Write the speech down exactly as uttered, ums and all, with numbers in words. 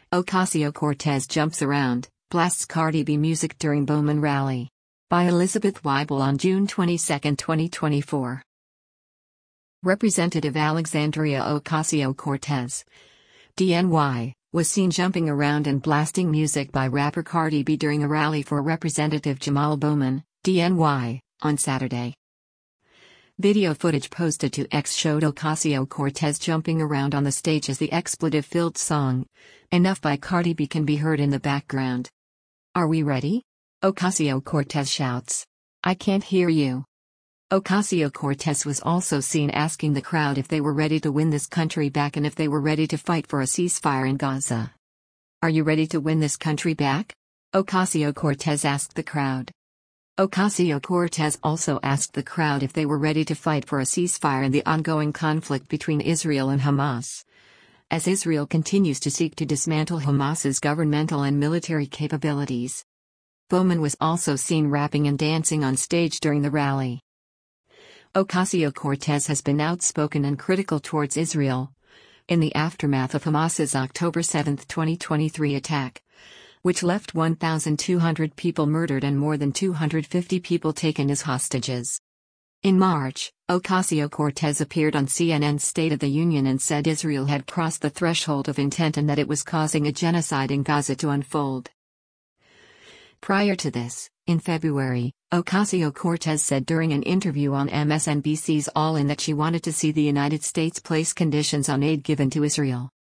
Ocasio-Cortez jumps around, blasts Cardi B music during Bowman rally. By Elizabeth Weibel on June twenty-second, twenty twenty-four. Representative Alexandria Ocasio-Cortez, D N Y, was seen jumping around and blasting music by rapper Cardi B during a rally for Representative Jamal Bowman, D N Y, on Saturday. Video footage posted to X showed Ocasio-Cortez jumping around on the stage as the expletive-filled song, Enough by Cardi B can be heard in the background. "Are we ready?" Ocasio-Cortez shouts. "I can't hear you." Ocasio-Cortez was also seen asking the crowd if they were ready to win this country back and if they were ready to fight for a ceasefire in Gaza. "Are you ready to win this country back?" Ocasio-Cortez asked the crowd. Ocasio-Cortez also asked the crowd if they were ready to fight for a ceasefire in the ongoing conflict between Israel and Hamas, as Israel continues to seek to dismantle Hamas's governmental and military capabilities. Bowman was also seen rapping and dancing on stage during the rally. Ocasio-Cortez has been outspoken and critical towards Israel in the aftermath of Hamas's October seventh, twenty twenty-three attack, which left one thousand two hundred people murdered and more than two hundred fifty people taken as hostages. In March, Ocasio-Cortez appeared on C N N's State of the Union and said Israel had crossed the threshold of intent and that it was causing a genocide in Gaza to unfold. Prior to this, in February, Ocasio-Cortez said during an interview on M S N B C's All In that she wanted to see the United States place conditions on aid given to Israel.